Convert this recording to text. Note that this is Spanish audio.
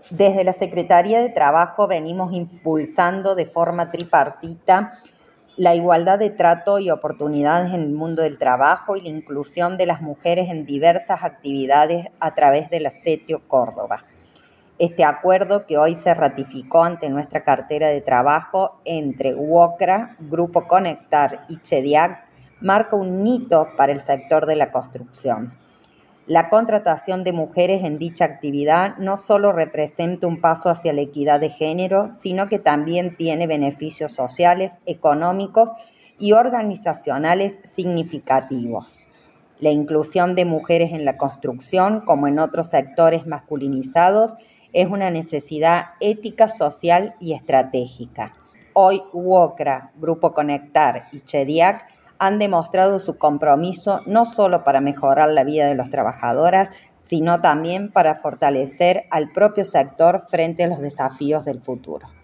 Desde la Secretaría de Trabajo venimos impulsando de forma tripartita la igualdad de trato y oportunidades en el mundo del trabajo y la inclusión de las mujeres en diversas actividades a través de la CETIO Córdoba. Este acuerdo que hoy se ratificó ante nuestra cartera de trabajo entre UOCRA, Grupo Conectar y CHEDIAC marca un hito para el sector de la construcción. La contratación de mujeres en dicha actividad no solo representa un paso hacia la equidad de género, sino que también tiene beneficios sociales, económicos y organizacionales significativos. La inclusión de mujeres en la construcción, como en otros sectores masculinizados, es una necesidad ética, social y estratégica. Hoy UOCRA, Grupo Conectar y CHEDIAC han demostrado su compromiso no solo para mejorar la vida de las trabajadoras, sino también para fortalecer al propio sector frente a los desafíos del futuro.